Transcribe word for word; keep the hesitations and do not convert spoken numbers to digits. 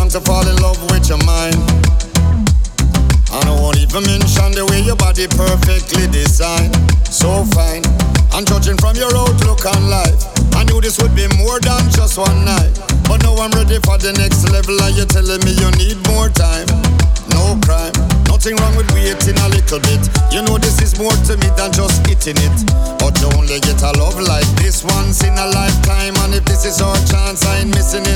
want to fall in love with your mind. And I won't even mention the way your body perfectly designed. So fine, and judging from your outlook on life, I knew this would be more than just one night. But now I'm ready for the next level, and you're telling me you need more time. No crime, nothing wrong with waiting a little bit. You know this is more to me than just hitting it. But you only get a love like this once in a lifetime, and if this is our chance, I ain't missing it.